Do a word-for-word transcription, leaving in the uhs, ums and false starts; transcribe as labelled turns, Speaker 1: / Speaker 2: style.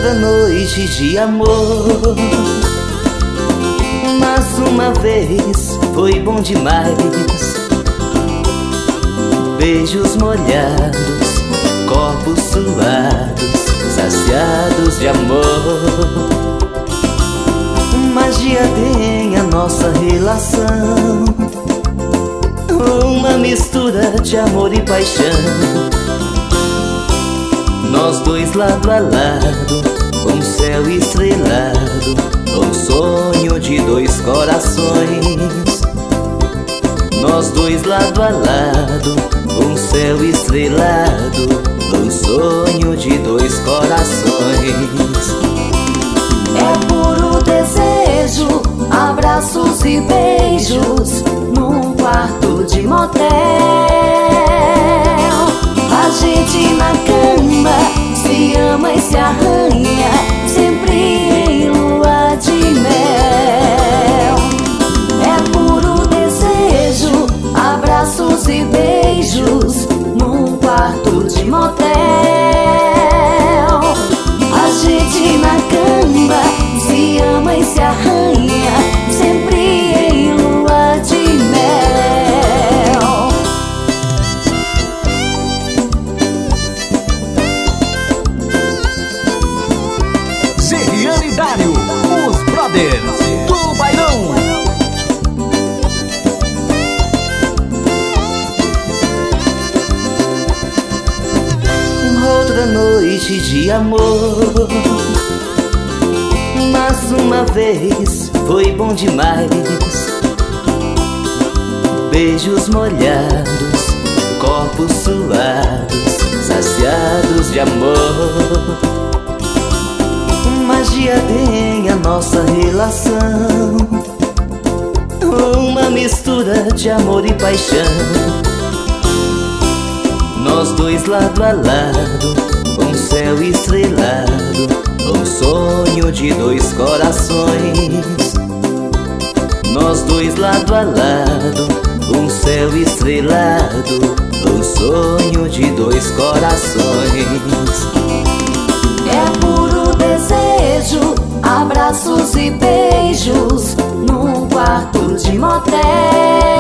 Speaker 1: outra noite de amor. Mas uma vez foi bom demais. Beijos molhados, corpos suados, saciados de amor. Magia tem a nossa relação, uma mistura de amor e paixão. Nós dois lado a lado, um céu estrelado, um sonho de dois corações. Nós dois lado a lado, um céu estrelado, um sonho de dois corações.
Speaker 2: É puro desejo, abraços e beijos num quarto de motel. A gente na cama se ama e se arranha, sempre em lua de mel. É puro desejo, abraços e beijos num quarto de motel. A gente na cama se ama e se arranha, sempre em lua de mel.
Speaker 3: Serriane e Dário, os brothers do bailão.
Speaker 1: Outra noite de amor. Mas uma vez foi bom demais. Beijos molhados, corpos suados, saciados de amor. Magia tem a nossa relação, uma mistura de amor e paixão. Nós dois lado a lado, um céu estrelado, um sonho de dois corações. Nós dois lado a lado, um céu estrelado, um sonho de dois corações.
Speaker 2: É puro desejo, abraços e beijos num quarto de motel.